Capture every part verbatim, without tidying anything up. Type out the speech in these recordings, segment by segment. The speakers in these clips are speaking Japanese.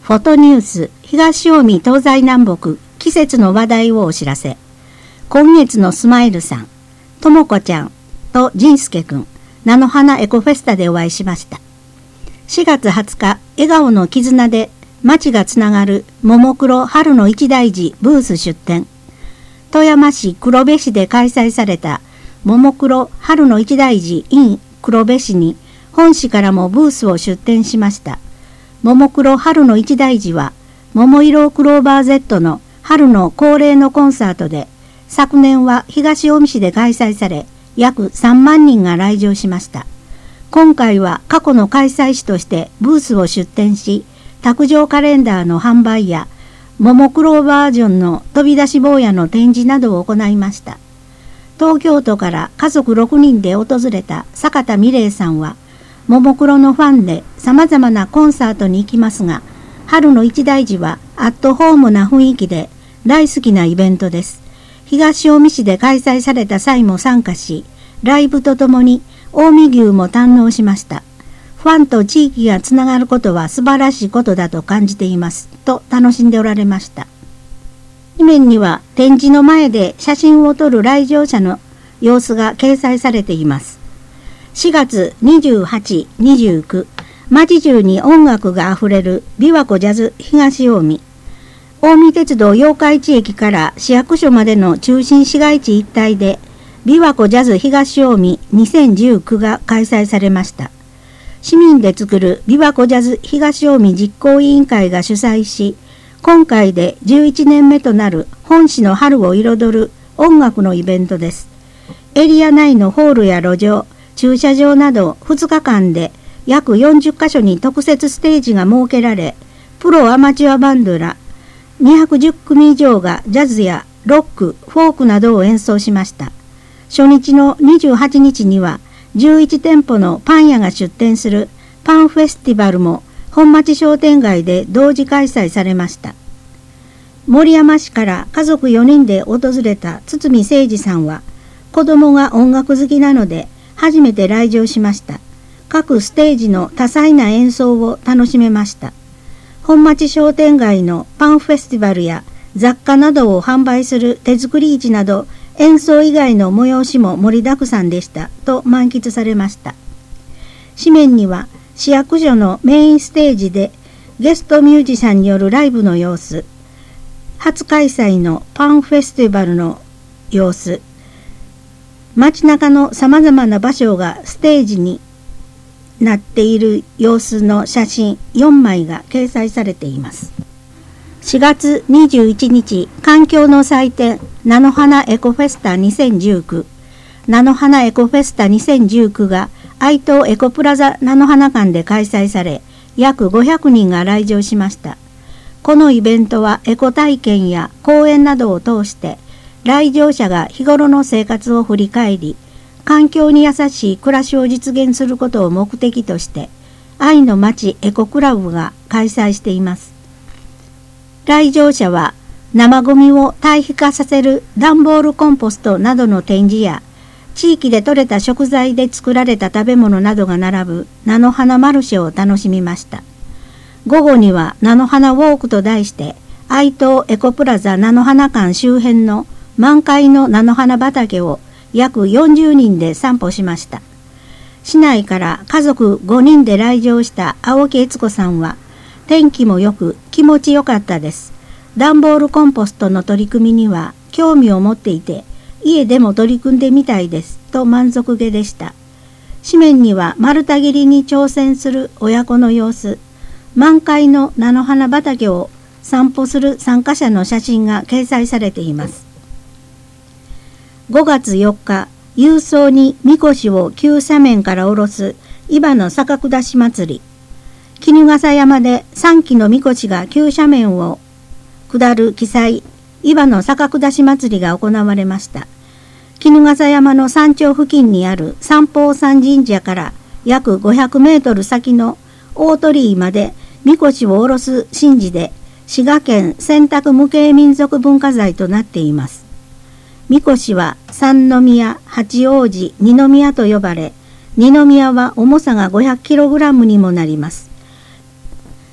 フォトニュース東近江東西南北季節の話題をお知らせ。今月のスマイルさん、ともこちゃんと仁介くん、菜の花エコフェスタでお会いしました。しがつはつか、笑顔の絆で街がつながるももクロ春の一大事ブース出展。富山市黒部市で開催されたももクロ春の一大事 in 黒部市に本市からもブースを出展しました。ももクロ春の一大事は桃色クローバー Z の春の恒例のコンサートで、昨年は東近江市で開催され約さんまんにんが来場しました。今回は過去の開催地としてブースを出展し、卓上カレンダーの販売やももクロバージョンの飛び出し坊やの展示などを行いました。東京都から家族ろくにんで訪れた坂田美玲さんは、ももクロのファンで様々なコンサートに行きますが、春の一大事はアットホームな雰囲気で大好きなイベントです。東近江市で開催された際も参加し、ライブとともに近江牛も堪能しました。ファンと地域がつながることは素晴らしいことだと感じています。と楽しんでおられました。紙面には展示の前で写真を撮る来場者の様子が掲載されています。しがつにじゅうはち、にじゅうく、街中に音楽があふれる琵琶湖ジャズ東近江。近江鉄道八日市駅から市役所までの中心市街地一帯で琵琶湖ジャズ東近江にせんじゅうきゅうが開催されました。市民で作る琵琶湖ジャズ東近江実行委員会が主催し、今回でじゅういちねんめとなる本市の春を彩る音楽のイベントです。エリア内のホールや路上、駐車場などふつかかんで約よんじゅっかしょに特設ステージが設けられ、プロアマチュアバンドらにひゃくじゅっくみ以上がジャズやロック、フォークなどを演奏しました。初日のにじゅうはちにちにはじゅういちてんぽのパン屋が出店するパンフェスティバルも本町商店街で同時開催されました。森山市から家族よにんで訪れた堤誠二さんは、子供が音楽好きなので初めて来場しました。各ステージの多彩な演奏を楽しめました。本町商店街のパンフェスティバルや雑貨などを販売する手作り市など、演奏以外の催しも盛りだくさんでしたと満喫されました。紙面には市役所のメインステージでゲストミュージシャンによるライブの様子、初開催のパンフェスティバルの様子、街中のさまざまな場所がステージになっている様子の写真よんまいが掲載されています。しがつにじゅういちにち、環境の祭典菜の花エコフェスタにせんじゅうきゅう、菜の花エコフェスタにせんじゅうきゅうが愛東エコプラザ菜の花館で開催され、約ごひゃくにんが来場しました。このイベントはエコ体験や講演などを通して、来場者が日頃の生活を振り返り、環境に優しい暮らしを実現することを目的として、愛の街エコクラブが開催しています。来場者は生ゴミを堆肥化させる段ボールコンポストなどの展示や、地域で採れた食材で作られた食べ物などが並ぶ菜の花マルシェを楽しみました。午後には菜の花ウォークと題して、愛東エコプラザ菜の花館周辺の満開の菜の花畑を約よんじゅうにんで散歩しました。市内から家族ごにんで来場した青木悦子さんは、天気も良く気持ちよかったです。段ボールコンポストの取り組みには興味を持っていて、家でも取り組んでみたいですと満足げでした。紙面には丸太切りに挑戦する親子の様子、満開の菜の花畑を散歩する参加者の写真が掲載されています。ごがつよっか、勇壮にみこしを急斜面から下ろす伊庭の坂下し祭り。衣笠山でさんきのみこしが急斜面を下る奇祭、伊庭の坂下し祭りが行われました。衣笠山の山頂付近にある三宝山神社から約ごひゃくメートル先の大鳥居までみこしを下ろす神事で、滋賀県選択無形民族文化財となっています。みこしは三宮、八王子、二宮と呼ばれ、二宮は重さが ごひゃくキログラム にもなります。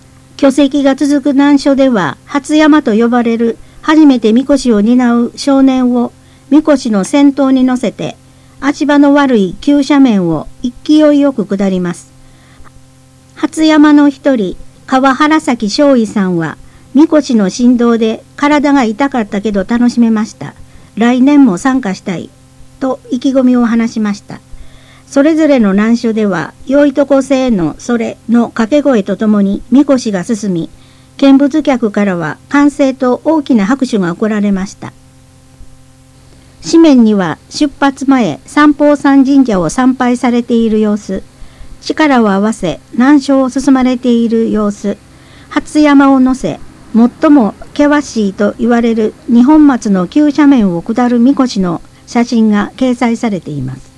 巨石が続く難所では、初山と呼ばれる初めてみこしを担う少年をみこしの先頭に乗せて、足場の悪い急斜面を勢いよく下ります。初山の一人、川原崎正衣さんは、みこしの振動で体が痛かったけど楽しめました。来年も参加したい。と意気込みを話しました。それぞれの難所では、良いとこせーのそれの掛け声とともにみこしが進み、見物客からは歓声と大きな拍手が送られました。紙面には出発前、三宝山神社を参拝されている様子、力を合わせ難所を進まれている様子、初山を乗せ、最も険しいと言われる二本松の急斜面を下るみこしの写真が掲載されています。